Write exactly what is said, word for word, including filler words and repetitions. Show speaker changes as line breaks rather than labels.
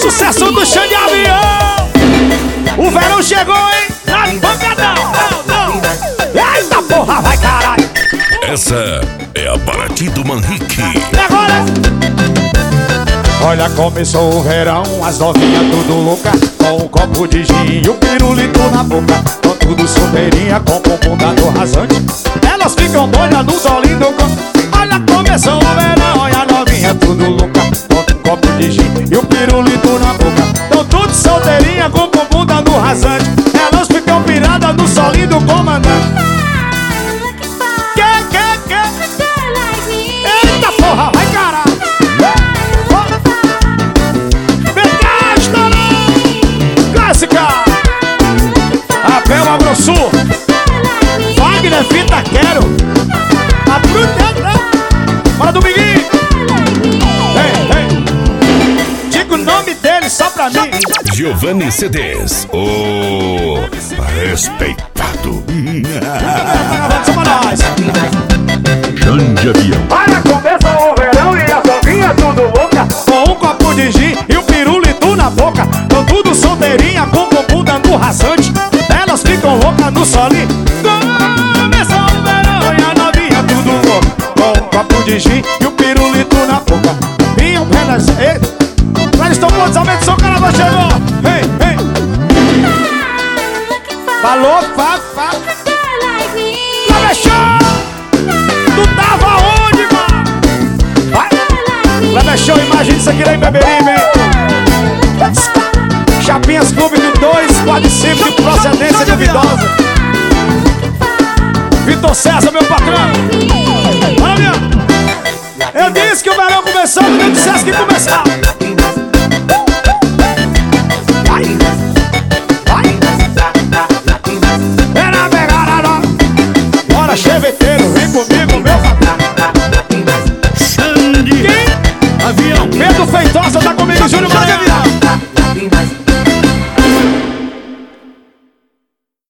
sucesso do Xande Avião. O verão chegou, hein? Na pancadão. Não, não. Eita porra, vai caralho.
Essa é a Paraty do Manrique.
E agora? Olha, começou o verão, as novinhas tudo louca, com um copo de gin e o pirulito na boca. Tão tudo solteirinha, com o bumbum dado rasante. Elas ficam doidas no solinho do corpo. Olha, começou o verão, olha a novinha tudo louca, com um copo de gin e o pirulito na boca. Tão tudo solteirinha, com o bumbum dado rasante. Elas ficam piradas no solinho do comandante. Que, que, que? Eita porra, vai caralho. Apel Agrosul, Wagner Fita Quero, a Bruneta, bora do Biguinho. Ei, ei, diga o nome dele só pra mim.
Giovanni C Ds, o respeitado.
Só pra nós.
Xande Avião.
Olha, começa o verão e a novinha tudo louca, com um copo de gin e o pirulito na boca. Tão tudo solteirinha, com o bumbum dando rasante. Elas ficam loucas no solinho. Começou o verão e a novinha tudo louca, com um copo de gin e o pirulito na boca. Vinham pelas... Eles estão bons, aumenta o som, carnaval chegou. Ei, ei. Falou, fá, fá. Levechou! Tu tava onde, mano? Vai! Levechou, imagina isso aqui lá em Beberibe, hein? Chapinhas Clube de dois, quase cinco de procedência duvidosa. Vitor César, meu patrão. Olha, minha. Eu disse que o verão começou, mas eu dissesse que começava. Vai, vai. Era pegada, não. Bora, cheveteiro, vem comigo, meu patrão.
Xande Avião.
Pedro Feitosa tá comigo, Júnior Maria.